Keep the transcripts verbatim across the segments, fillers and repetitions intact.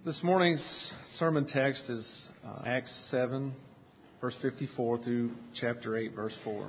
This morning's sermon text is uh, Acts seven, verse fifty-four through chapter eight, verse four.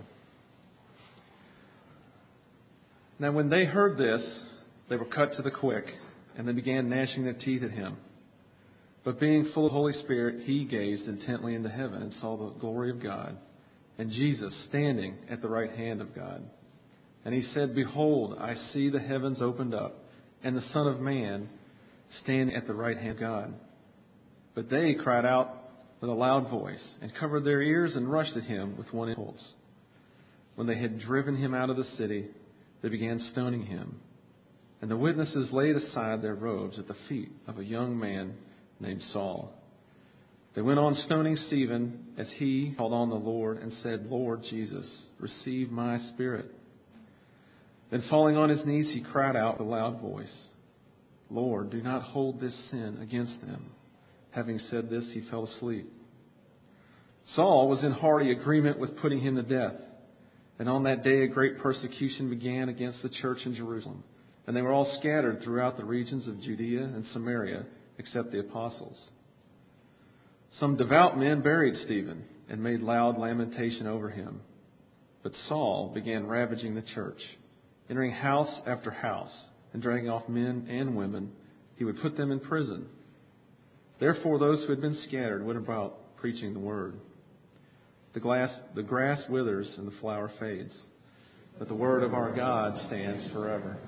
Now when they heard this, they were cut to the quick, and they began gnashing their teeth at him. But being full of the Holy Spirit, he gazed intently into heaven and saw the glory of God, and Jesus standing at the right hand of God. And he said, Behold, I see the heavens opened up, and the Son of Man standing at the right hand of God. But they cried out with a loud voice, and covered their ears, and rushed at him with one impulse. When they had driven him out of the city, they began stoning him. And the witnesses laid aside their robes at the feet of a young man named Saul. They went on stoning Stephen as he called on the Lord and said, Lord Jesus, receive my spirit. Then falling on his knees, he cried out with a loud voice, Lord, do not hold this sin against them. Having said this, he fell asleep. Saul was in hearty agreement with putting him to death. And on that day a great persecution began against the church in Jerusalem. And they were all scattered throughout the regions of Judea and Samaria, except the apostles. Some devout men buried Stephen and made loud lamentation over him. But Saul began ravaging the church, entering house after house, and dragging off men and women. He would put them in prison. Therefore those who had been scattered went about preaching the word. The, glass, the grass withers and the flower fades, but the word of our God stands forever.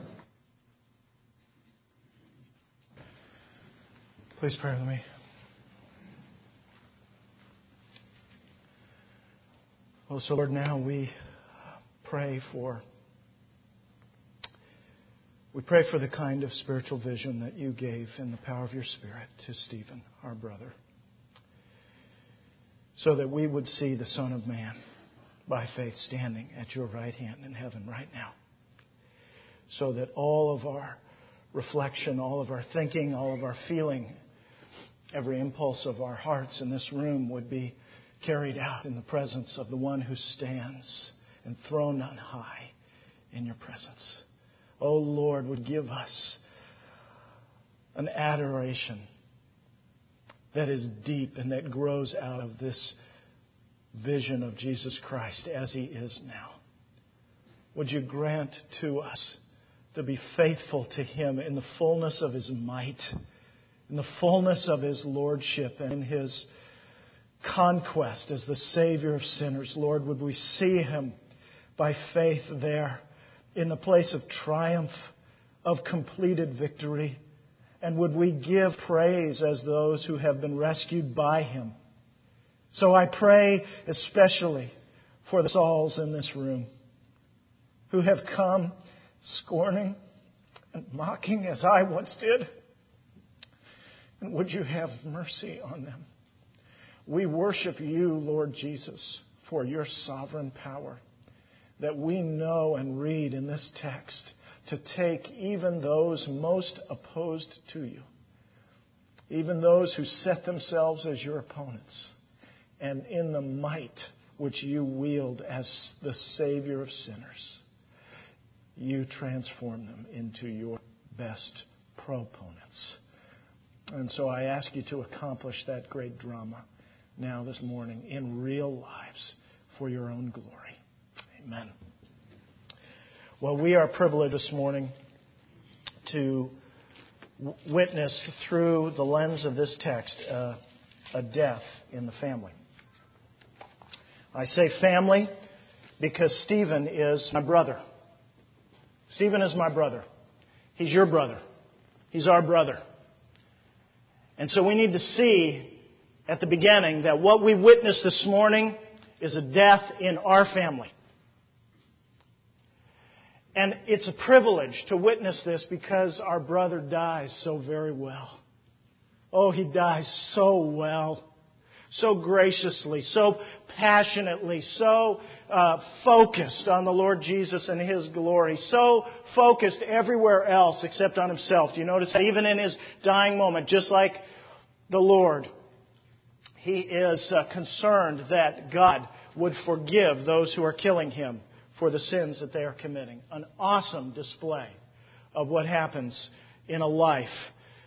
Please pray with me. Oh, so Lord, now we pray for we pray for the kind of spiritual vision that you gave in the power of your Spirit to Stephen, our brother, so that we would see the Son of Man by faith standing at your right hand in heaven right now, so that all of our reflection, all of our thinking, all of our feeling, every impulse of our hearts in this room would be carried out in the presence of the one who stands enthroned on high in your presence. Oh Lord, would give us an adoration that is deep and that grows out of this vision of Jesus Christ as He is now. Would you grant to us to be faithful to Him in the fullness of His might, in the fullness of His lordship, and in His conquest as the Savior of sinners. Lord, would we see Him by faith there in the place of triumph, of completed victory. And would we give praise as those who have been rescued by Him. So I pray especially for the Sauls in this room who have come scorning and mocking as I once did. And would you have mercy on them? We worship you, Lord Jesus, for your sovereign power that we know and read in this text to take even those most opposed to you, even those who set themselves as your opponents, and in the might which you wield as the Savior of sinners, you transform them into your best proponents. And so I ask you to accomplish that great drama now this morning in real lives for your own glory. Amen. Well, we are privileged this morning to witness through the lens of this text uh, a death in the family. I say family because Stephen is my brother. Stephen is my brother. He's your brother. He's our brother. And so we need to see at the beginning that what we witnessed this morning is a death in our family. And it's a privilege to witness this because our brother dies so very well. Oh, he dies so well, so graciously, so passionately, so uh, focused on the Lord Jesus and His glory, so focused everywhere else except on Himself. Do you notice that even in His dying moment, just like the Lord, He is uh, concerned that God would forgive those who are killing Him for the sins that they are committing. An awesome display of what happens in a life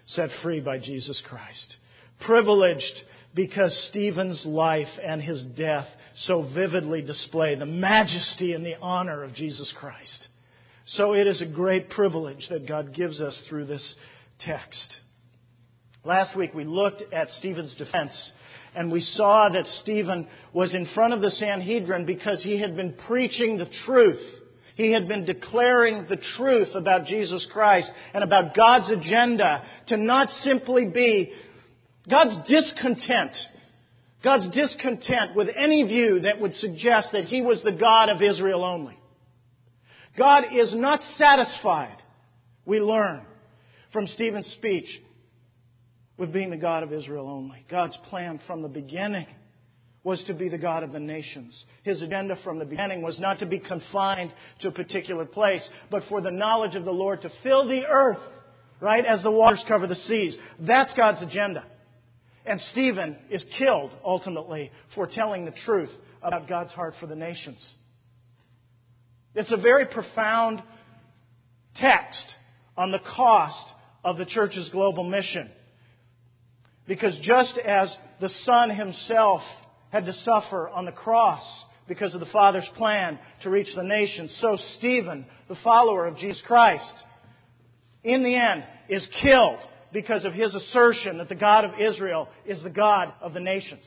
set free by Jesus Christ. Privileged because Stephen's life and his death so vividly display the majesty and the honor of Jesus Christ. So it is a great privilege that God gives us through this text. Last week we looked at Stephen's defense, and we saw that Stephen was in front of the Sanhedrin because he had been preaching the truth. He had been declaring the truth about Jesus Christ and about God's agenda to not simply be God's discontent. God's discontent with any view that would suggest that He was the God of Israel only. God is not satisfied, we learn from Stephen's speech, with being the God of Israel only. God's plan from the beginning was to be the God of the nations. His agenda from the beginning was not to be confined to a particular place, but for the knowledge of the Lord to fill the earth, right, as the waters cover the seas. That's God's agenda. And Stephen is killed, ultimately, for telling the truth about God's heart for the nations. It's a very profound text on the cost of the church's global mission. Because just as the Son Himself had to suffer on the cross because of the Father's plan to reach the nations, so Stephen, the follower of Jesus Christ, in the end is killed because of his assertion that the God of Israel is the God of the nations.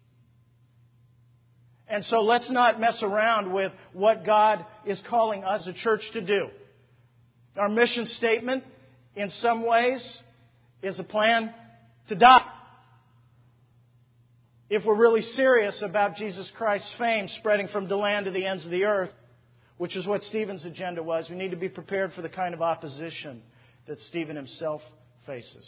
And so let's not mess around with what God is calling us as a church to do. Our mission statement, in some ways, is a plan to die. If we're really serious about Jesus Christ's fame spreading from the land to the ends of the earth, which is what Stephen's agenda was, we need to be prepared for the kind of opposition that Stephen himself faces.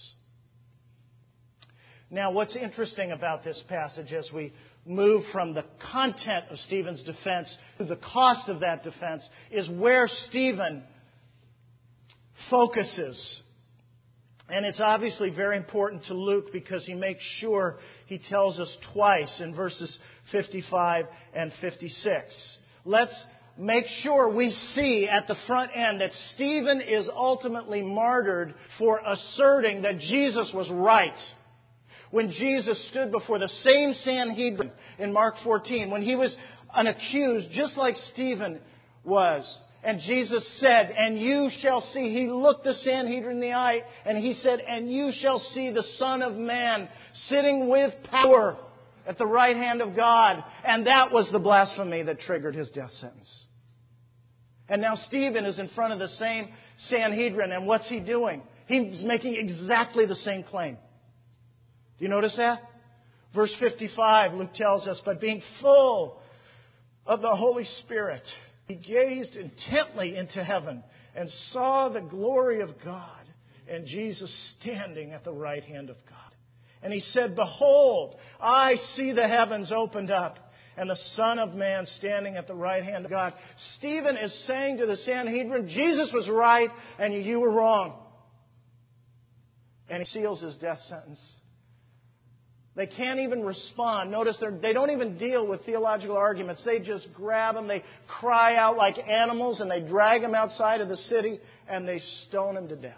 Now, what's interesting about this passage as we move from the content of Stephen's defense to the cost of that defense is where Stephen focuses. And it's obviously very important to Luke because he makes sure he tells us twice in verses fifty-five and fifty-six. Let's make sure we see at the front end that Stephen is ultimately martyred for asserting that Jesus was right. When Jesus stood before the same Sanhedrin in Mark fourteen, when he was an accused just like Stephen was, and Jesus said, "And you shall see," he looked the Sanhedrin in the eye, and he said, "And you shall see the Son of Man sitting with power at the right hand of God." And that was the blasphemy that triggered his death sentence. And now Stephen is in front of the same Sanhedrin, and what's he doing? He's making exactly the same claim. Do you notice that? Verse fifty-five, Luke tells us, "But being full of the Holy Spirit, he gazed intently into heaven and saw the glory of God and Jesus standing at the right hand of God. And he said, 'Behold, I see the heavens opened up and the Son of Man standing at the right hand of God.'" Stephen is saying to the Sanhedrin, Jesus was right and you were wrong. And he seals his death sentence. They can't even respond. Notice they don't even deal with theological arguments. They just grab him, they cry out like animals, and they drag him outside of the city, and they stone him to death.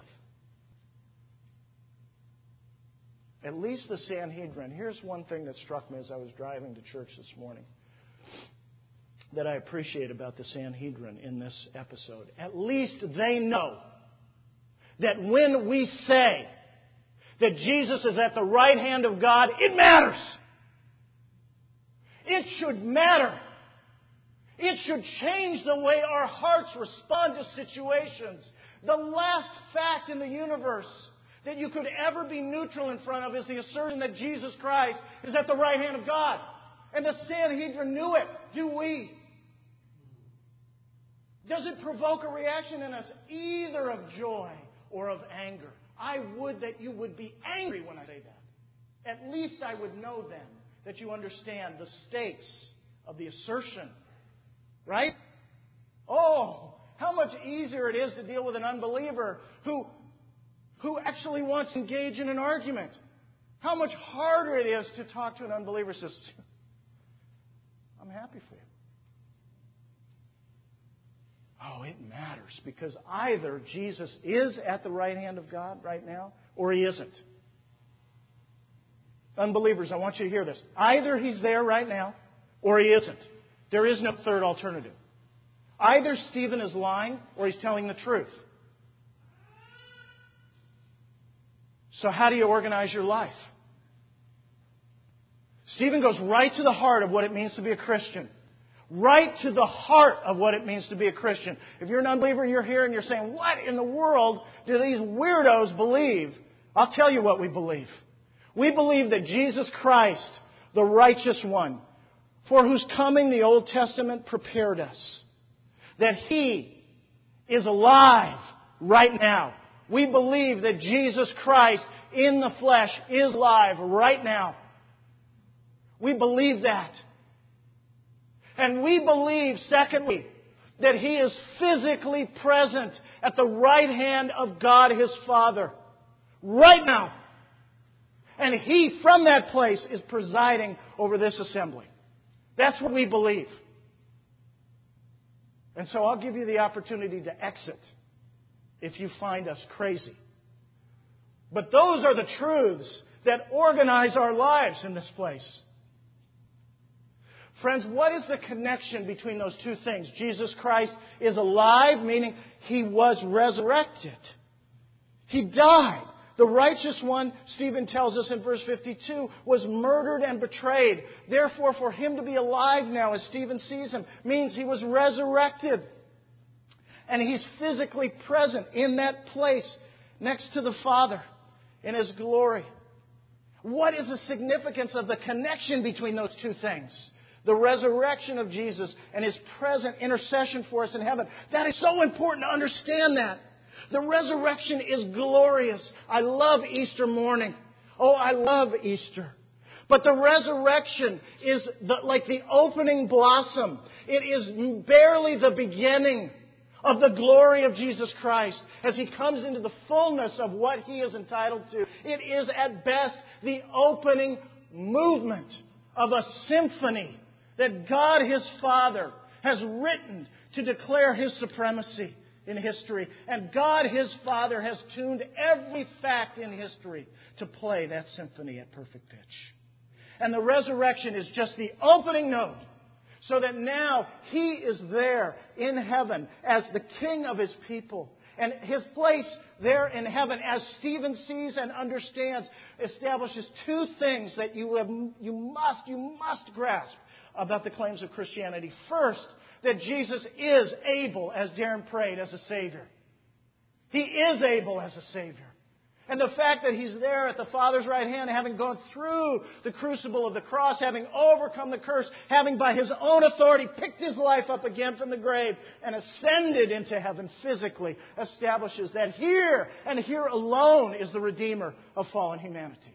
At least the Sanhedrin. Here's one thing that struck me as I was driving to church this morning that I appreciate about the Sanhedrin in this episode. At least they know that when we say that Jesus is at the right hand of God, it matters. It should matter. It should change the way our hearts respond to situations. The last fact in the universe that you could ever be neutral in front of is the assertion that Jesus Christ is at the right hand of God. And the Sanhedrin knew it. Do we? Does it provoke a reaction in us either of joy or of anger? I would that you would be angry when I say that. At least I would know then that you understand the stakes of the assertion. Right? Oh, how much easier it is to deal with an unbeliever who, who actually wants to engage in an argument. How much harder it is to talk to an unbeliever who says, "I'm happy for you." Oh, it matters because either Jesus is at the right hand of God right now, or He isn't. Unbelievers, I want you to hear this. Either He's there right now, or He isn't. There is no third alternative. Either Stephen is lying, or he's telling the truth. So how do you organize your life? Stephen goes right to the heart of what it means to be a Christian. Right to the heart of what it means to be a Christian. If you're an unbeliever, you're here and you're saying, what in the world do these weirdos believe? I'll tell you what we believe. We believe that Jesus Christ, the righteous one, for whose coming the Old Testament prepared us, that He is alive right now. We believe that Jesus Christ in the flesh is alive right now. We believe that. And we believe, secondly, that He is physically present at the right hand of God His Father right now. And He, from that place, is presiding over this assembly. That's what we believe. And so I'll give you the opportunity to exit if you find us crazy. But those are the truths that organize our lives in this place. Friends, what is the connection between those two things? Jesus Christ is alive, meaning He was resurrected. He died. The righteous one, Stephen tells us in verse fifty-two, was murdered and betrayed. Therefore, for Him to be alive now, as Stephen sees Him, means He was resurrected. And He's physically present in that place next to the Father in His glory. What is the significance of the connection between those two things? The resurrection of Jesus and His present intercession for us in heaven. That is so important to understand that. The resurrection is glorious. I love Easter morning. Oh, I love Easter. But the resurrection is the, like the opening blossom. It is barely the beginning of the glory of Jesus Christ as He comes into the fullness of what He is entitled to. It is at best the opening movement of a symphony that God His Father has written to declare His supremacy in history. And God His Father has tuned every fact in history to play that symphony at perfect pitch. And the resurrection is just the opening note, so that now He is there in heaven as the King of His people. And His place there in heaven, as Stephen sees and understands, establishes two things that you have, you must, you must grasp about the claims of Christianity. First, that Jesus is able, as Darren prayed, as a Savior. He is able as a Savior. And the fact that He's there at the Father's right hand, having gone through the crucible of the cross, having overcome the curse, having by His own authority picked His life up again from the grave and ascended into heaven physically, establishes that here and here alone is the Redeemer of fallen humanity.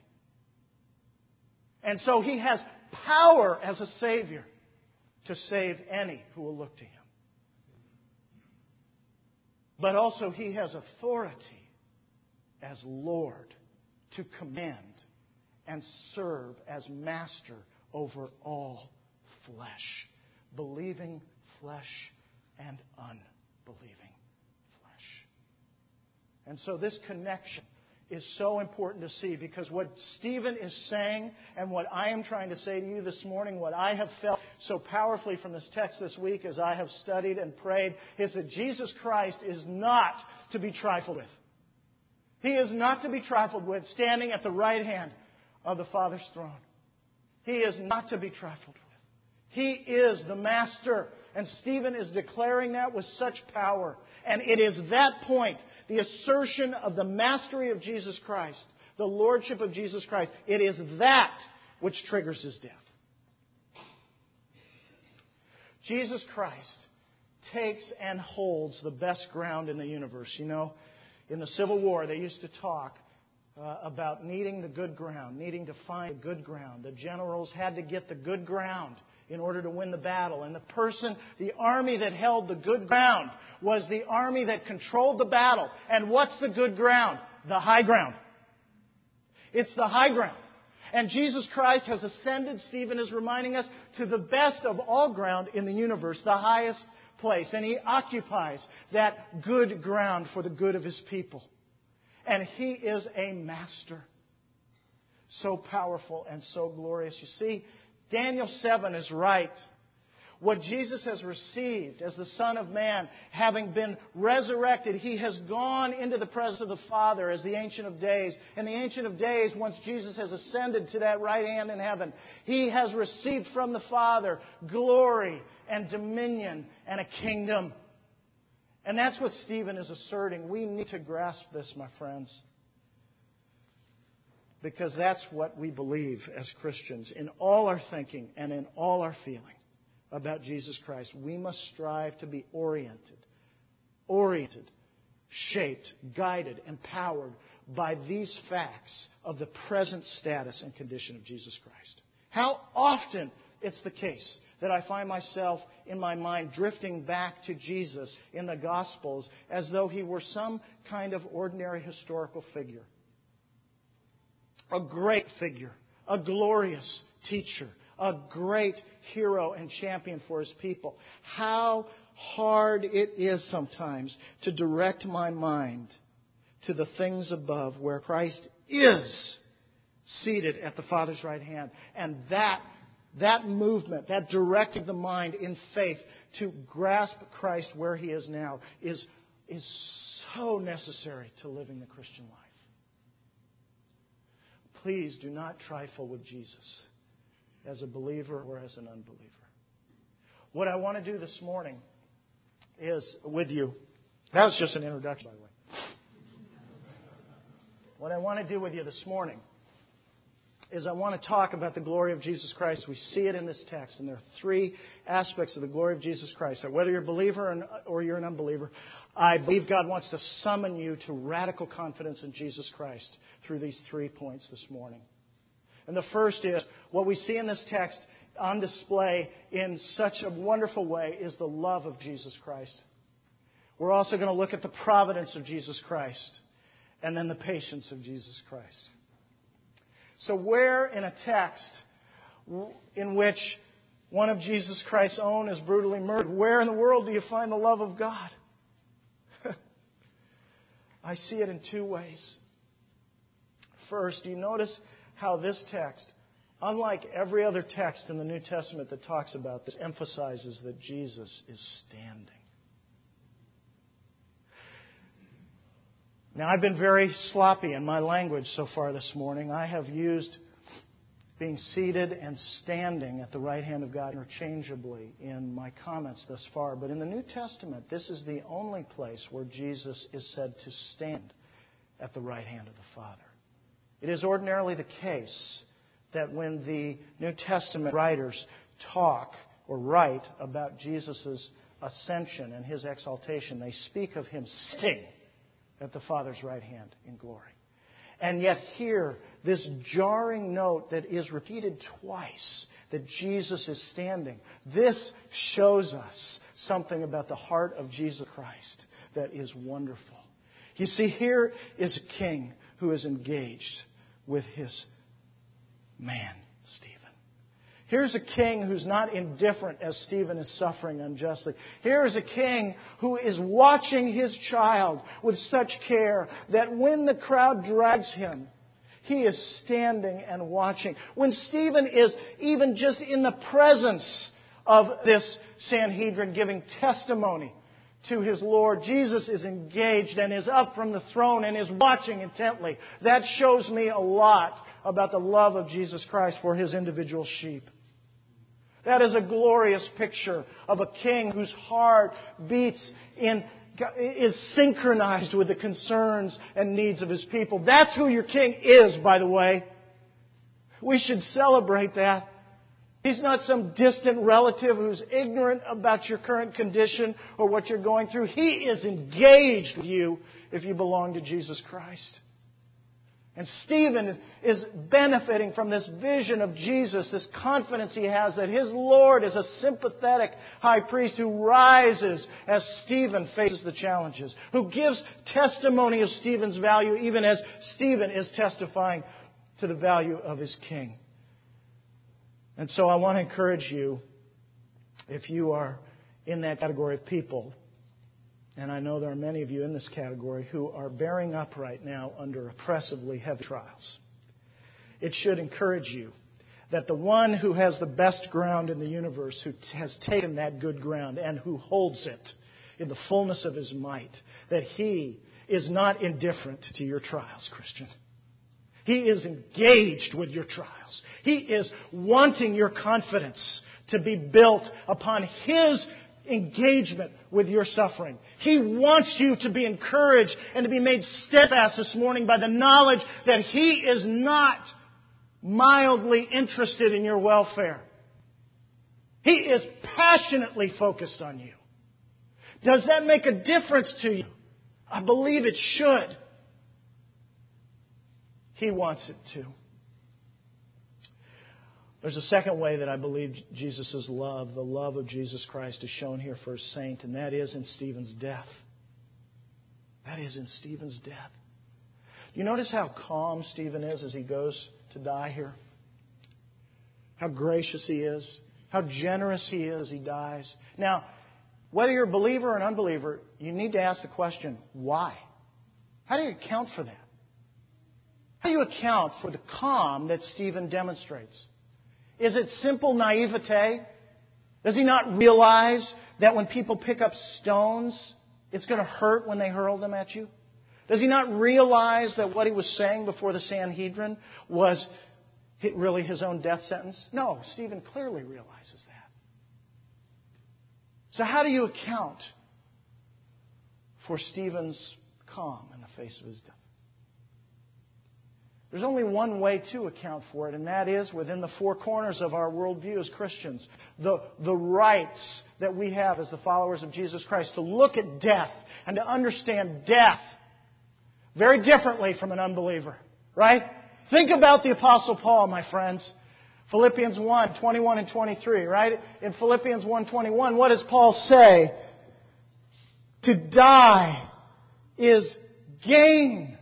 And so He has power as a Savior to save any who will look to Him. But also He has authority as Lord to command and serve as master over all flesh, believing flesh and unbelieving flesh. And so this connection is so important to see, because what Stephen is saying and what I am trying to say to you this morning, what I have felt so powerfully from this text this week as I have studied and prayed, is that Jesus Christ is not to be trifled with. He is not to be trifled with, standing at the right hand of the Father's throne. He is not to be trifled with. He is the Master. And Stephen is declaring that with such power. And it is that point, the assertion of the mastery of Jesus Christ, the Lordship of Jesus Christ, it is that which triggers His death. Jesus Christ takes and holds the best ground in the universe. You know, in the Civil War, they used to talk uh, about needing the good ground, needing to find the good ground. The generals had to get the good ground in order to win the battle. And the person, the army that held the good ground was the army that controlled the battle. And what's the good ground? The high ground. It's the high ground. And Jesus Christ has ascended, Stephen is reminding us, to the best of all ground in the universe, the highest place. And He occupies that good ground for the good of His people. And He is a master. So powerful and so glorious. You see, Daniel seven is right. What Jesus has received as the Son of Man, having been resurrected, He has gone into the presence of the Father as the Ancient of Days. And the Ancient of Days, once Jesus has ascended to that right hand in heaven, He has received from the Father glory and dominion and a kingdom. And that's what Stephen is asserting. We need to grasp this, my friends. Because that's what we believe as Christians in all our thinking and in all our feeling about Jesus Christ. We must strive to be oriented, oriented, shaped, guided, empowered by these facts of the present status and condition of Jesus Christ. How often it's the case that I find myself in my mind drifting back to Jesus in the Gospels as though He were some kind of ordinary historical figure. A great figure, a glorious teacher, a great hero and champion for His people. How hard it is sometimes to direct my mind to the things above where Christ is seated at the Father's right hand. And that, that movement, that directing the mind in faith to grasp Christ where He is now is, is so necessary to living the Christian life. Please do not trifle with Jesus as a believer or as an unbeliever. What I want to do this morning is with you. That was just an introduction, by the way. What I want to do with you this morning is I want to talk about the glory of Jesus Christ. We see it in this text, and there are three aspects of the glory of Jesus Christ. Whether you're a believer or you're an unbeliever, I believe God wants to summon you to radical confidence in Jesus Christ through these three points this morning. And the first is, what we see in this text on display in such a wonderful way is the love of Jesus Christ. We're also going to look at the providence of Jesus Christ and then the patience of Jesus Christ. So where in a text in which one of Jesus Christ's own is brutally murdered, where in the world do you find the love of God? I see it in two ways. First, do you notice how this text, unlike every other text in the New Testament that talks about this, emphasizes that Jesus is standing? Now, I've been very sloppy in my language so far this morning. I have used being seated and standing at the right hand of God interchangeably in my comments thus far. But in the New Testament, this is the only place where Jesus is said to stand at the right hand of the Father. It is ordinarily the case that when the New Testament writers talk or write about Jesus' ascension and His exaltation, they speak of Him sitting at the Father's right hand in glory. And yet here, this jarring note that is repeated twice, that Jesus is standing, this shows us something about the heart of Jesus Christ that is wonderful. You see, here is a king who is engaged with his man, Stephen. Here's a king who's not indifferent as Stephen is suffering unjustly. Here is a king who is watching his child with such care that when the crowd drags him, he is standing and watching. When Stephen is even just in the presence of this Sanhedrin giving testimony to his Lord, Jesus is engaged and is up from the throne and is watching intently. That shows me a lot about the love of Jesus Christ for His individual sheep. That is a glorious picture of a king whose heart beats in, is synchronized with the concerns and needs of His people. That's who your king is, by the way. We should celebrate that. He's not some distant relative who's ignorant about your current condition or what you're going through. He is engaged with you if you belong to Jesus Christ. And Stephen is benefiting from this vision of Jesus, this confidence he has that his Lord is a sympathetic high priest who rises as Stephen faces the challenges, who gives testimony of Stephen's value even as Stephen is testifying to the value of his king. And so I want to encourage you, if you are in that category of people, and I know there are many of you in this category who are bearing up right now under oppressively heavy trials, it should encourage you that the one who has the best ground in the universe, who has taken that good ground and who holds it in the fullness of His might, that He is not indifferent to your trials, Christian. He is engaged with your trials. He is wanting your confidence to be built upon His engagement with your suffering. He wants you to be encouraged and to be made steadfast this morning by the knowledge that He is not mildly interested in your welfare. He is passionately focused on you. Does that make a difference to you? I believe it should. He wants it to. There's a second way that I believe Jesus' love, the love of Jesus Christ, is shown here for His saint, and that is in Stephen's death. That is in Stephen's death. Do you notice how calm Stephen is as he goes to die here? How gracious he is. How generous he is as he dies. Now, whether you're a believer or an unbeliever, you need to ask the question, why? How do you account for that? How do you account for the calm that Stephen demonstrates? Is it simple naivete? Does he not realize that when people pick up stones, it's going to hurt when they hurl them at you? Does he not realize that what he was saying before the Sanhedrin was really his own death sentence? No, Stephen clearly realizes that. So how do you account for Stephen's calm in the face of his death? There's only one way to account for it, and that is within the four corners of our worldview as Christians. The, the rights that we have as the followers of Jesus Christ to look at death and to understand death very differently from an unbeliever. Right? Think about the Apostle Paul, my friends. Philippians one, twenty-one and twenty-three, right? In Philippians one twenty-one, what does Paul say? To die is gain.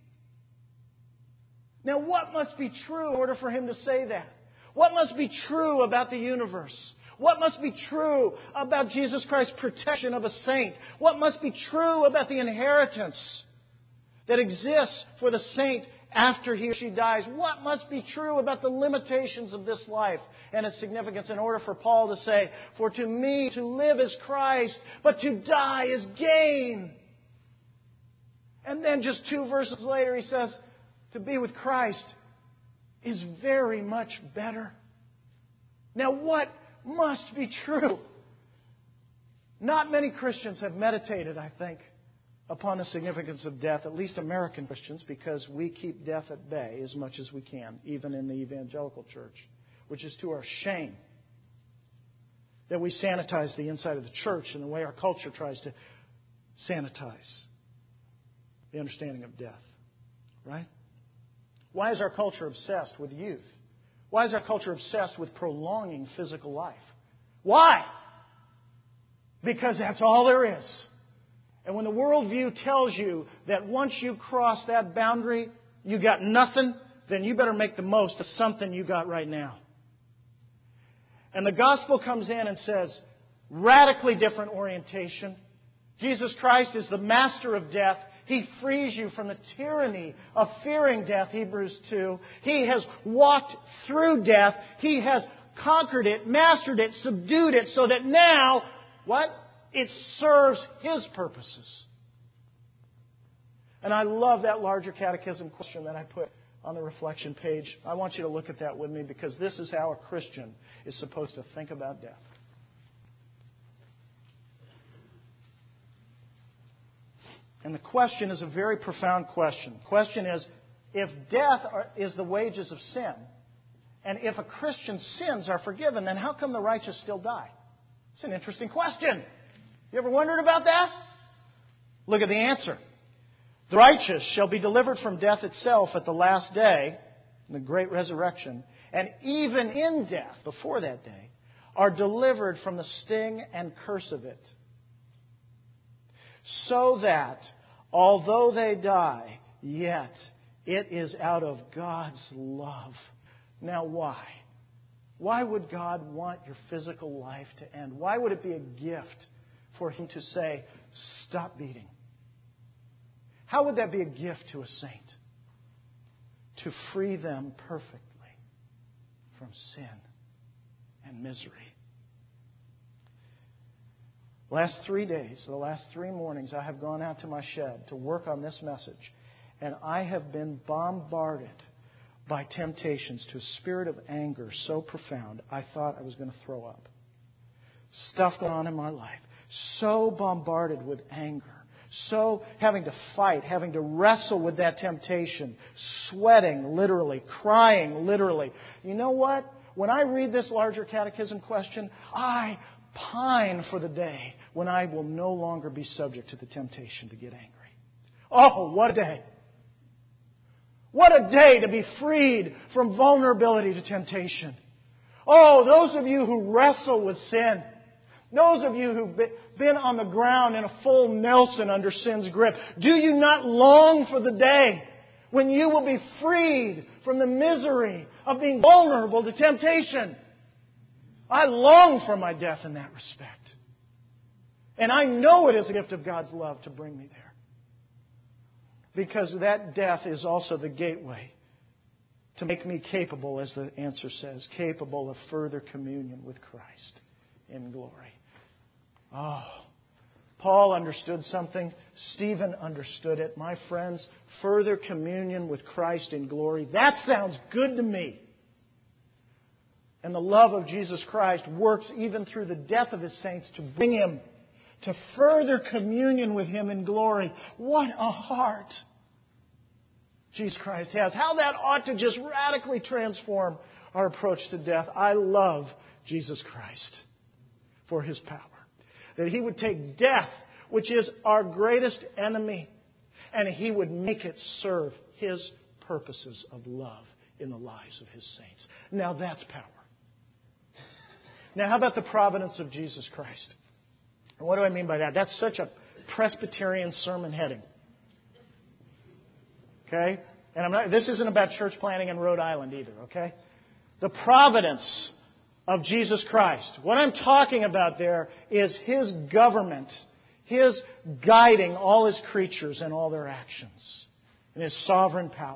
Now, what must be true in order for him to say that? What must be true about the universe? What must be true about Jesus Christ's protection of a saint? What must be true about the inheritance that exists for the saint after he or she dies? What must be true about the limitations of this life and its significance in order for Paul to say, for to me to live is Christ, but to die is gain? And then just two verses later he says, to be with Christ is very much better. Now what must be true? Not many Christians have meditated, I think, upon the significance of death, at least American Christians, because we keep death at bay as much as we can, even in the evangelical church, which is to our shame. That we sanitize the inside of the church in the way our culture tries to sanitize the understanding of death. Right? Why is our culture obsessed with youth? Why is our culture obsessed with prolonging physical life? Why? Because that's all there is. And when the worldview tells you that once you cross that boundary, you got nothing, then you better make the most of something you got right now. And the gospel comes in and says, radically different orientation. Jesus Christ is the master of death. He frees you from the tyranny of fearing death, Hebrews two. He has walked through death. He has conquered it, mastered it, subdued it, so that now, what? It serves His purposes. And I love that larger catechism question that I put on the reflection page. I want you to look at that with me, because this is how a Christian is supposed to think about death. And the question is a very profound question. The question is, if death is the wages of sin, and if a Christian's sins are forgiven, then how come the righteous still die? It's an interesting question. You ever wondered about that? Look at the answer. The righteous shall be delivered from death itself at the last day, in the great resurrection, and even in death, before that day, are delivered from the sting and curse of it. So that, although they die, yet it is out of God's love. Now why? Why would God want your physical life to end? Why would it be a gift for Him to say, stop beating. How would that be a gift to a saint? To free them perfectly from sin and misery. The last three days, the last three mornings, I have gone out to my shed to work on this message. And I have been bombarded by temptations to a spirit of anger so profound, I thought I was going to throw up. Stuff going on in my life. So bombarded with anger. So having to fight, having to wrestle with that temptation. Sweating, literally. Crying, literally. You know what? When I read this larger catechism question, I pine for the day when I will no longer be subject to the temptation to get angry. Oh, what a day! What a day to be freed from vulnerability to temptation. Oh, those of you who wrestle with sin, those of you who've been on the ground in a full Nelson under sin's grip, do you not long for the day when you will be freed from the misery of being vulnerable to temptation? I long for my death in that respect. And I know it is a gift of God's love to bring me there. Because that death is also the gateway to make me capable, as the answer says, capable of further communion with Christ in glory. Oh, Paul understood something. Stephen understood it. My friends, further communion with Christ in glory. That sounds good to me. And the love of Jesus Christ works even through the death of His saints to bring Him to further communion with Him in glory. What a heart Jesus Christ has. How that ought to just radically transform our approach to death. I love Jesus Christ for His power. That He would take death, which is our greatest enemy, and He would make it serve His purposes of love in the lives of His saints. Now that's power. Now how about the providence of Jesus Christ? And what do I mean by that? That's such a Presbyterian sermon heading. Okay? And I'm not, this isn't about church planting in Rhode Island either, okay? The providence of Jesus Christ. What I'm talking about there is His government, His guiding all His creatures and all their actions, and His sovereign power.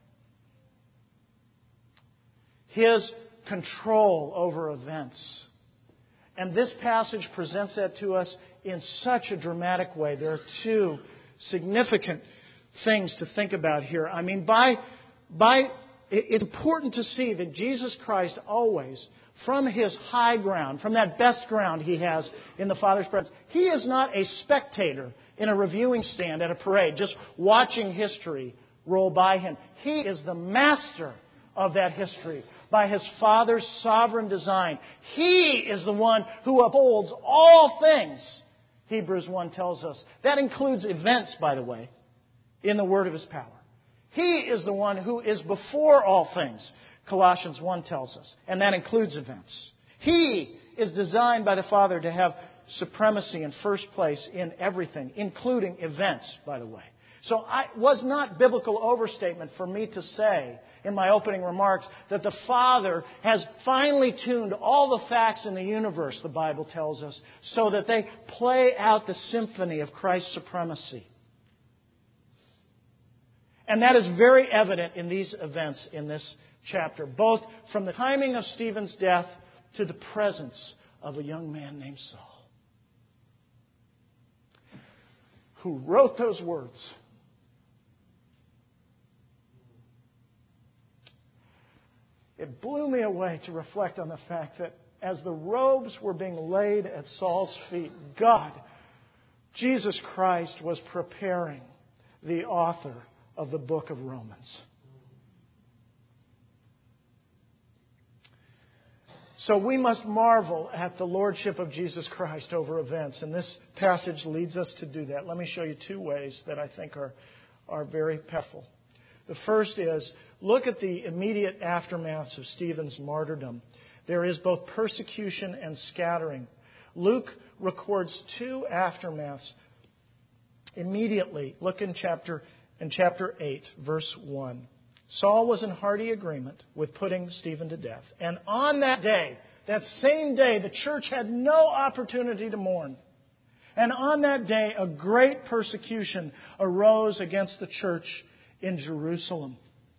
His control over events. And this passage presents that to us in such a dramatic way. There are two significant things to think about here. I mean, by, by, it's important to see that Jesus Christ always, from His high ground, from that best ground He has in the Father's presence, He is not a spectator in a reviewing stand at a parade, just watching history roll by Him. He is the master of that history by His Father's sovereign design. He is the one who upholds all things, Hebrews one tells us. That includes events, by the way, in the word of His power. He is the one who is before all things, Colossians one tells us. And that includes events. He is designed by the Father to have supremacy in first place in everything, including events, by the way. So it was not biblical overstatement for me to say in my opening remarks that the Father has finely tuned all the facts in the universe, the Bible tells us, so that they play out the symphony of Christ's supremacy. And that is very evident in these events in this chapter, both from the timing of Stephen's death to the presence of a young man named Saul, who wrote those words. It blew me away to reflect on the fact that as the robes were being laid at Saul's feet, God, Jesus Christ, was preparing the author of the book of Romans. So we must marvel at the lordship of Jesus Christ over events. And this passage leads us to do that. Let me show you two ways that I think are, are very powerful. The first is, look at the immediate aftermaths of Stephen's martyrdom. There is both persecution and scattering. Luke records two aftermaths immediately. Look in chapter, in chapter eight, verse one. Saul was in hearty agreement with putting Stephen to death. And on that day, that same day, the church had no opportunity to mourn. And on that day, a great persecution arose against the church in Jerusalem.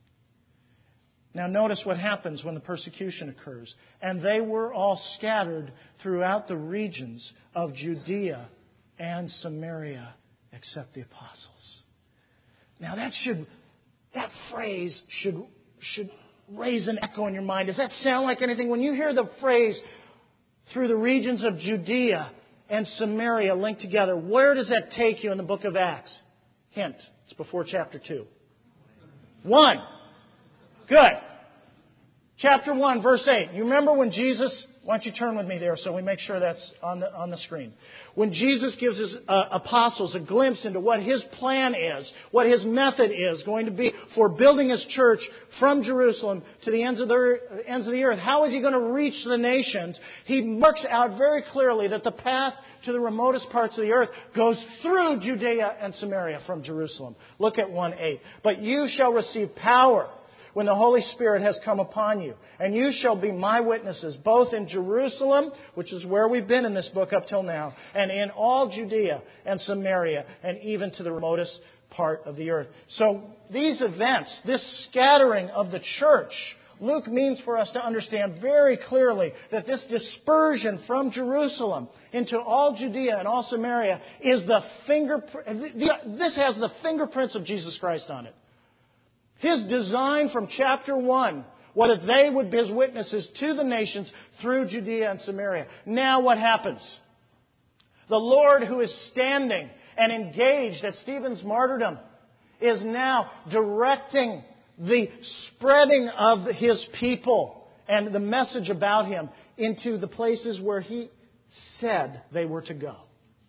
Now notice what happens when the persecution occurs. And they were all scattered throughout the regions of Judea and Samaria, except the apostles. Now that should, that phrase should, should raise an echo in your mind. Does that sound like anything? When you hear the phrase, through the regions of Judea and Samaria linked together, where does that take you in the book of Acts? Hint, it's before chapter two. One. Good. Chapter one, verse eight. You remember when Jesus... Why don't you turn with me there so we make sure that's on the, on the screen. When Jesus gives His uh, apostles a glimpse into what His plan is, what His method is going to be for building His church from Jerusalem to the ends of the, ends of the earth, how is He going to reach the nations? He marks out very clearly that the path to the remotest parts of the earth goes through Judea and Samaria from Jerusalem. Look at one eight. But you shall receive power when the Holy Spirit has come upon you. And you shall be my witnesses, both in Jerusalem, which is where we've been in this book up till now, and in all Judea and Samaria, and even to the remotest part of the earth. So these events, this scattering of the church, Luke means for us to understand very clearly that this dispersion from Jerusalem into all Judea and all Samaria is the fingerprint. This has the fingerprints of Jesus Christ on it. His design from chapter one was that they would be His witnesses to the nations through Judea and Samaria. Now what happens? The Lord who is standing and engaged at Stephen's martyrdom is now directing the spreading of His people and the message about Him into the places where He said they were to go.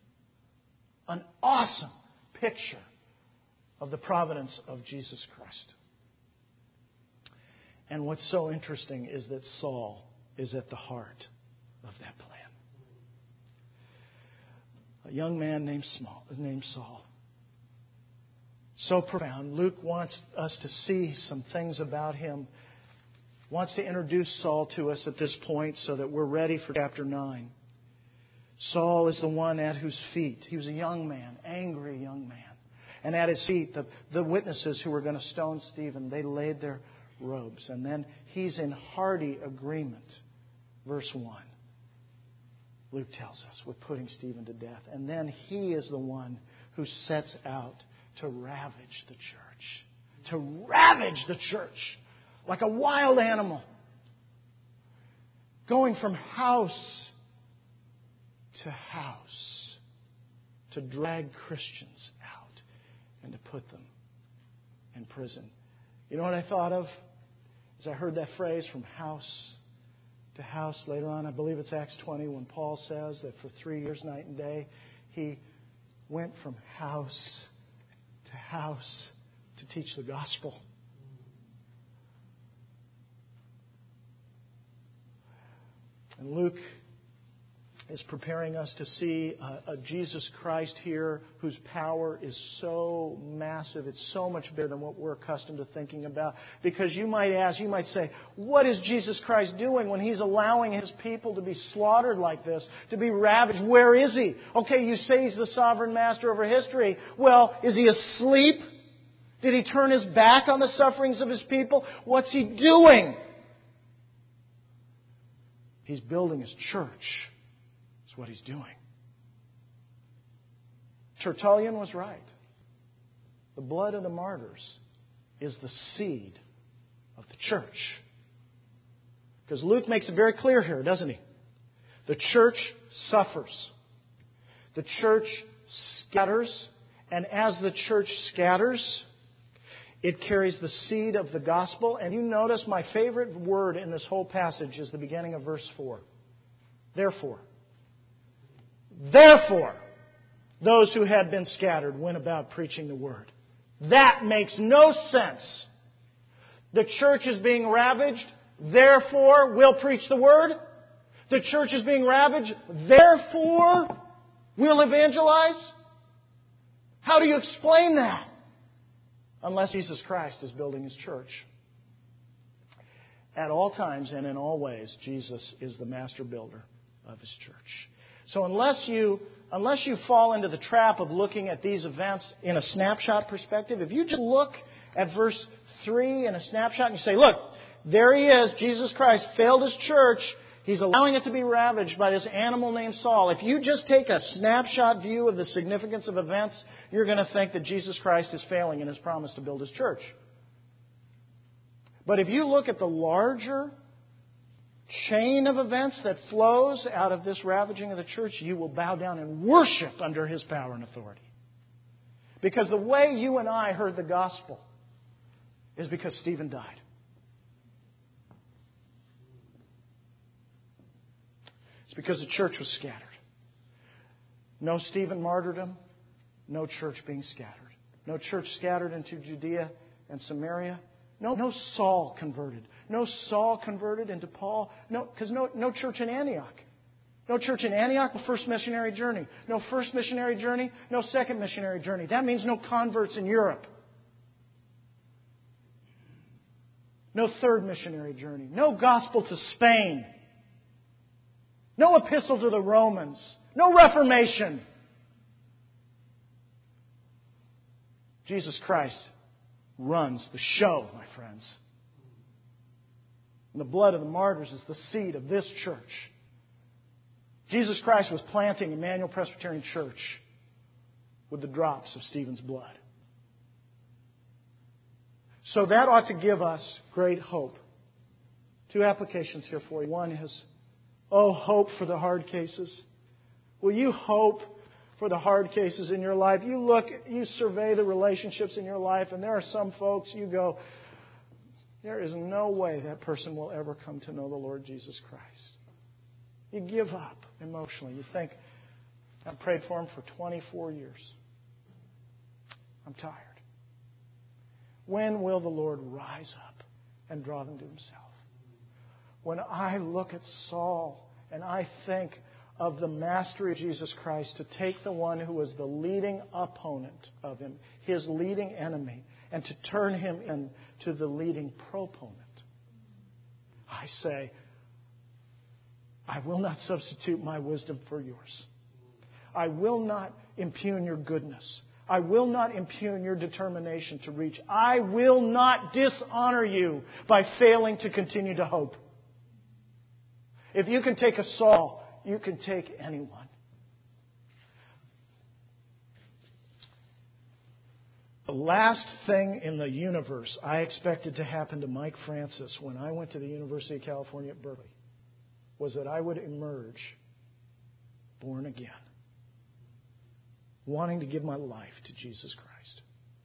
An awesome picture of the providence of Jesus Christ. And what's so interesting is that Saul is at the heart of that plan. A young man named, Small, named Saul. So profound. Luke wants us to see some things about him. Wants to introduce Saul to us at this point so that we're ready for chapter nine. Saul is the one at whose feet. He was a young man, angry young man. And at his feet, the, the witnesses who were going to stone Stephen, they laid their robes. And then he's in hearty agreement. Verse one. Luke tells us, with putting Stephen to death. And then he is the one who sets out to ravage the church. To ravage the church. Like a wild animal. Going from house to house. To drag Christians out. And to put them in prison. You know what I thought of? As I heard that phrase, from house to house later on, I believe it's Acts twenty, when Paul says that for three years, night and day, he went from house to house to teach the gospel. And Luke is preparing us to see a, a Jesus Christ here whose power is so massive. It's so much bigger than what we're accustomed to thinking about. Because you might ask, you might say, what is Jesus Christ doing when He's allowing His people to be slaughtered like this, to be ravaged? Where is He? Okay, you say He's the sovereign master over history. Well, is He asleep? Did He turn His back on the sufferings of His people? What's He doing? He's building His church. What He's doing. Tertullian was right. The blood of the martyrs is the seed of the church. Because Luke makes it very clear here, doesn't he? The church suffers. The church scatters. And as the church scatters, it carries the seed of the gospel. And you notice my favorite word in this whole passage is the beginning of verse four. Therefore. Therefore, those who had been scattered went about preaching the word. That makes no sense. The church is being ravaged. Therefore, we'll preach the word. The church is being ravaged. Therefore, we'll evangelize. How do you explain that? Unless Jesus Christ is building His church. At all times and in all ways, Jesus is the master builder of His church. So unless you, unless you fall into the trap of looking at these events in a snapshot perspective, if you just look at verse three in a snapshot and you say, look, there he is, Jesus Christ failed His church. He's allowing it to be ravaged by this animal named Saul. If you just take a snapshot view of the significance of events, you're going to think that Jesus Christ is failing in His promise to build His church. But if you look at the larger chain of events that flows out of this ravaging of the church, you will bow down and worship under His power and authority. Because the way you and I heard the gospel is because Stephen died. It's because the church was scattered. No Stephen martyrdom, no church being scattered. No church scattered into Judea and Samaria. No, no Saul converted. No Saul converted into Paul. No, because no, no church in Antioch. No church in Antioch, no first missionary journey. No first missionary journey, no second missionary journey. That means no converts in Europe. No third missionary journey. No gospel to Spain. No epistle to the Romans. No Reformation. Jesus Christ runs the show, my friends. And the blood of the martyrs is the seed of this church. Jesus Christ was planting Emmanuel Presbyterian Church with the drops of Stephen's blood. So that ought to give us great hope. Two applications here for you. One is, oh, hope for the hard cases. Will you hope for the hard cases in your life? You look, you survey the relationships in your life, and there are some folks you go, there is no way that person will ever come to know the Lord Jesus Christ. You give up emotionally. You think, I've prayed for him for twenty-four years. I'm tired. When will the Lord rise up and draw them to Himself? When I look at Saul and I think of the mastery of Jesus Christ to take the one who was the leading opponent of Him, His leading enemy, and to turn him into the leading proponent, I say, I will not substitute my wisdom for yours. I will not impugn your goodness. I will not impugn your determination to reach. I will not dishonor you by failing to continue to hope. If you can take a Saul, you can take anyone. The last thing in the universe I expected to happen to Mike Francis when I went to the University of California at Berkeley was that I would emerge born again, wanting to give my life to Jesus Christ.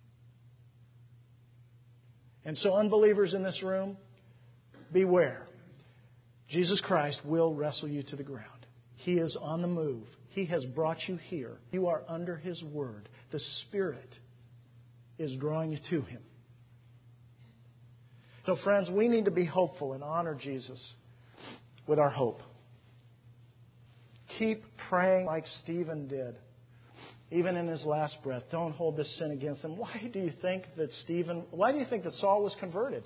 And so, unbelievers in this room, beware. Jesus Christ will wrestle you to the ground. He is on the move. He has brought you here. You are under His word. The Spirit is drawing you to Him. So, friends, we need to be hopeful and honor Jesus with our hope. Keep praying like Stephen did, even in his last breath. Don't hold this sin against him. Why do you think that Stephen, why do you think that Saul was converted?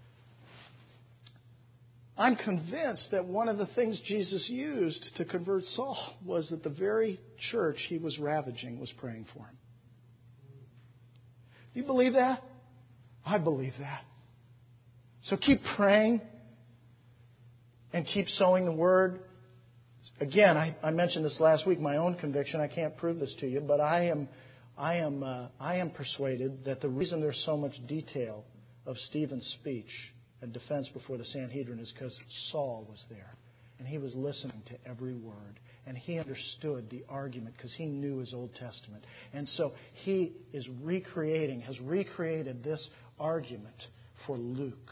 I'm convinced that one of the things Jesus used to convert Saul was that the very church he was ravaging was praying for him. Do you believe that? I believe that. So keep praying and keep sowing the word. Again, I, I mentioned this last week, my own conviction. I can't prove this to you, but I am, I am, uh, I am persuaded that the reason there's so much detail of Stephen's speech and defense before the Sanhedrin is because Saul was there. And he was listening to every word. And he understood the argument because he knew his Old Testament. And so he is recreating, has recreated this argument for Luke.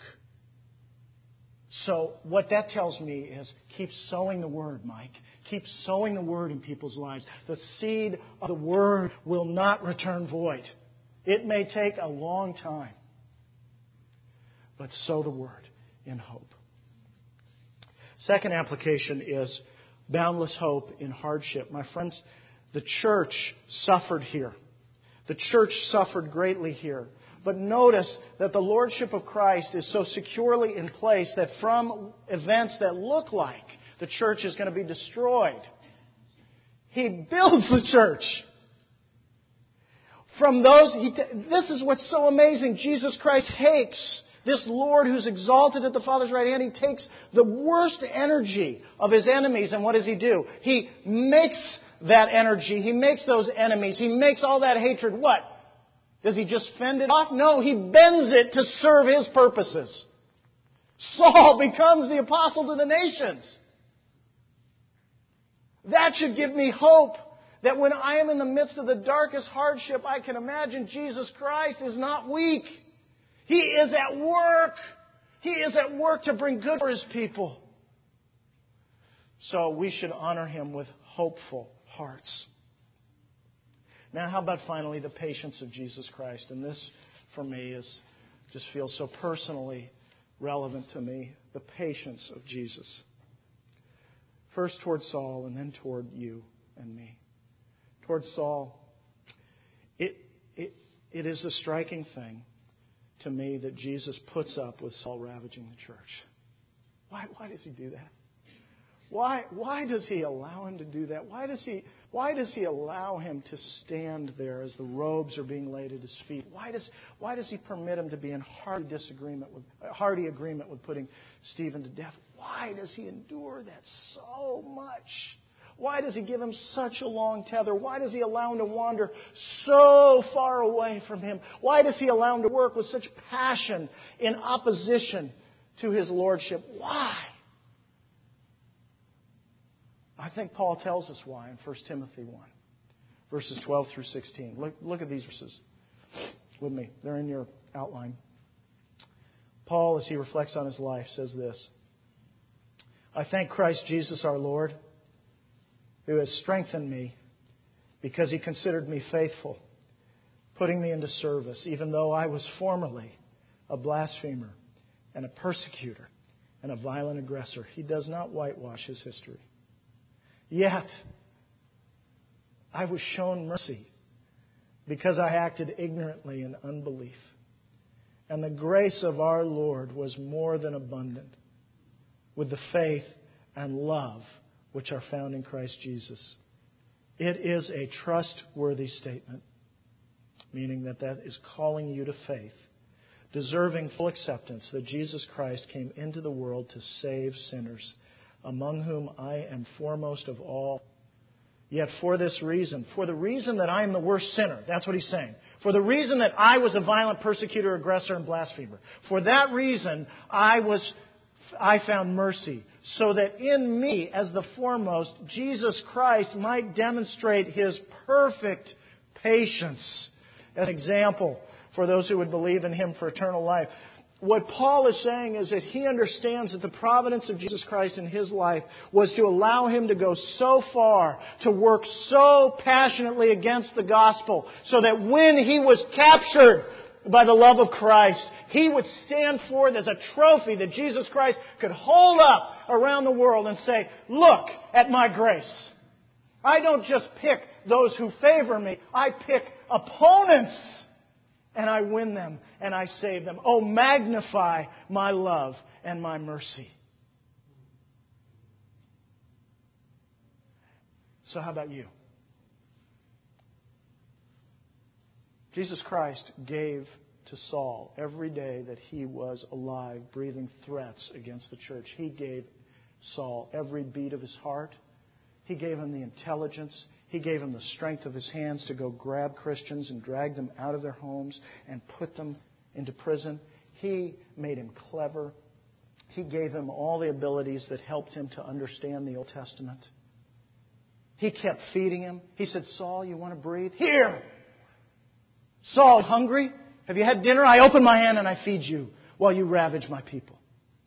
So what that tells me is keep sowing the word, Mike. Keep sowing the word in people's lives. The seed of the word will not return void. It may take a long time, but sow the word in hope. Second application is boundless hope in hardship. My friends, the church suffered here. The church suffered greatly here. But notice that the lordship of Christ is so securely in place that from events that look like the church is going to be destroyed, He builds the church. From those, he, this is what's so amazing. Jesus Christ takes this Lord who's exalted at the Father's right hand. He takes the worst energy of His enemies, and what does He do? He makes that energy. He makes those enemies. He makes all that hatred. What? Does He just fend it off? No, He bends it to serve His purposes. Saul becomes the apostle to the nations. That should give me hope that when I am in the midst of the darkest hardship I can imagine, Jesus Christ is not weak. He is at work. He is at work to bring good for His people. So we should honor Him with hopeful hearts. Now, how about finally the patience of Jesus Christ? And this, for me, is just feels so personally relevant to me. The patience of Jesus. First toward Saul and then toward you and me. Toward Saul, it, it, it is a striking thing to me that Jesus puts up with Saul ravaging the church. Why, why does He do that? Why, why does He allow him to do that? Why does he, why does He allow him to stand there as the robes are being laid at His feet? Why does, why does He permit him to be in hearty disagreement with, hearty agreement with putting Stephen to death? Why does He endure that so much? Why does He give him such a long tether? Why does He allow him to wander so far away from Him? Why does He allow him to work with such passion in opposition to His lordship? Why? I think Paul tells us why in First Timothy one, verses twelve through sixteen. Look, look at these verses with me. They're in your outline. Paul, as he reflects on his life, says this: I thank Christ Jesus our Lord, who has strengthened me because He considered me faithful, putting me into service, even though I was formerly a blasphemer and a persecutor and a violent aggressor. He does not whitewash His history. Yet, I was shown mercy because I acted ignorantly in unbelief. And the grace of our Lord was more than abundant with the faith and love which are found in Christ Jesus. It is a trustworthy statement, meaning that that is calling you to faith, deserving full acceptance that Jesus Christ came into the world to save sinners, among whom I am foremost of all. Yet for this reason, for the reason that I am the worst sinner, that's what he's saying. For the reason that I was a violent persecutor, aggressor, and blasphemer. For that reason, I was, I found mercy, so that in me, as the foremost, Jesus Christ might demonstrate His perfect patience as an example for those who would believe in Him for eternal life. What Paul is saying is that he understands that the providence of Jesus Christ in his life was to allow him to go so far, to work so passionately against the gospel, so that when he was captured by the love of Christ, he would stand forth as a trophy that Jesus Christ could hold up around the world and say, look at my grace. I don't just pick those who favor me, I pick opponents. And I win them and I save them. Oh, magnify my love and my mercy. So how about you? Jesus Christ gave to Saul every day that he was alive, breathing threats against the church. He gave Saul every beat of his heart. He gave him the intelligence. He gave him the strength of his hands to go grab Christians and drag them out of their homes and put them into prison. He made him clever. He gave him all the abilities that helped him to understand the Old Testament. He kept feeding him. He said, Saul, you want to breathe? Here! Saul, hungry? Have you had dinner? I open my hand and I feed you while you ravage my people.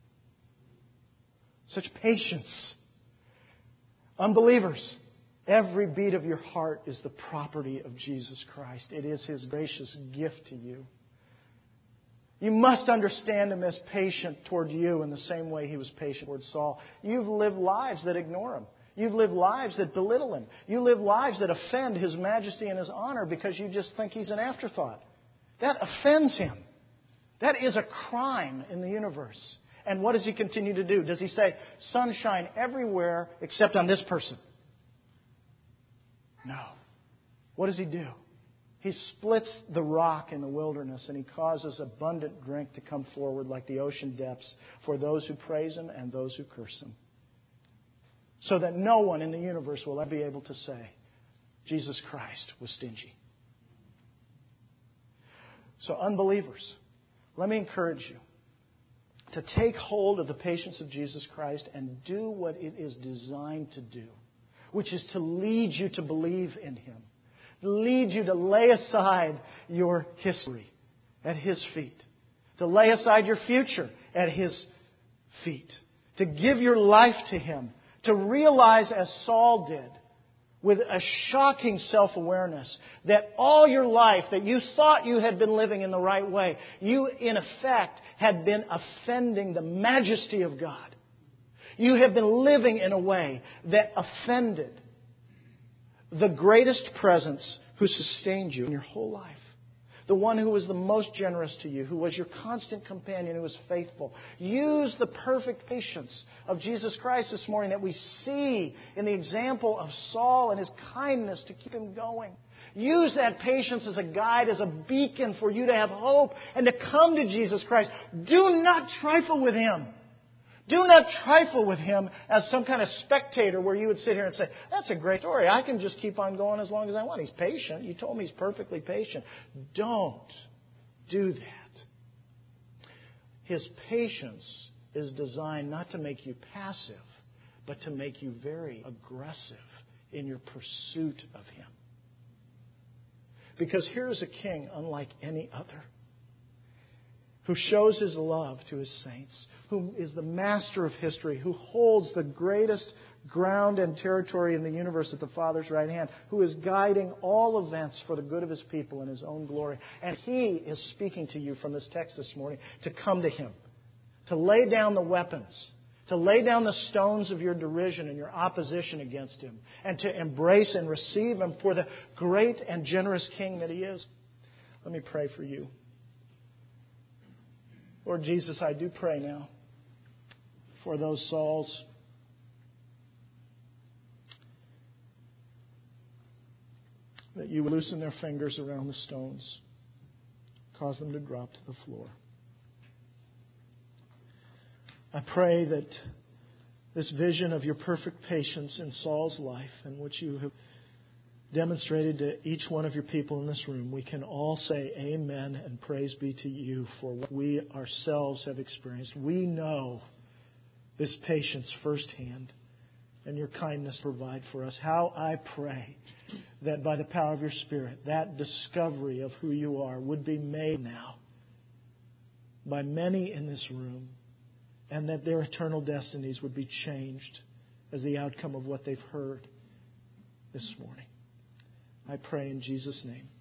Such patience. Unbelievers, every beat of your heart is the property of Jesus Christ. It is His gracious gift to you. You must understand Him as patient toward you in the same way He was patient toward Saul. You've lived lives that ignore Him. You've lived lives that belittle Him. You live lives that offend His majesty and His honor because you just think He's an afterthought. That offends Him. That is a crime in the universe. And what does He continue to do? Does He say, sunshine everywhere except on this person? No. What does He do? He splits the rock in the wilderness and He causes abundant drink to come forward like the ocean depths for those who praise Him and those who curse Him. So that no one in the universe will ever be able to say, Jesus Christ was stingy. So unbelievers, let me encourage you to take hold of the patience of Jesus Christ and do what it is designed to do, which is to lead you to believe in Him. Lead you to lay aside your history at His feet. To lay aside your future at His feet. To give your life to Him. To realize, as Saul did, with a shocking self-awareness, that all your life that you thought you had been living in the right way, you in effect had been offending the majesty of God. You have been living in a way that offended the greatest presence who sustained you in your whole life. The one who was the most generous to you, who was your constant companion, who was faithful. Use the perfect patience of Jesus Christ this morning that we see in the example of Saul and his kindness to keep him going. Use that patience as a guide, as a beacon for you to have hope and to come to Jesus Christ. Do not trifle with Him. Do not trifle with Him as some kind of spectator where you would sit here and say, that's a great story. I can just keep on going as long as I want. He's patient. You told me He's perfectly patient. Don't do that. His patience is designed not to make you passive, but to make you very aggressive in your pursuit of Him. Because here is a king unlike any other, who shows His love to His saints, who is the master of history, who holds the greatest ground and territory in the universe at the Father's right hand, who is guiding all events for the good of His people in His own glory. And He is speaking to you from this text this morning to come to Him, to lay down the weapons, to lay down the stones of your derision and your opposition against Him, and to embrace and receive Him for the great and generous King that He is. Let me pray for you. Lord Jesus, I do pray now for those Sauls. That You would loosen their fingers around the stones, cause them to drop to the floor. I pray that this vision of Your perfect patience in Saul's life, in which You have demonstrated to each one of Your people in this room, we can all say amen and praise be to You for what we ourselves have experienced. We know this patience firsthand, and Your kindness provide for us. How I pray that by the power of Your Spirit, that discovery of who You are would be made now by many in this room, and that their eternal destinies would be changed as the outcome of what they've heard this morning. I pray in Jesus' name.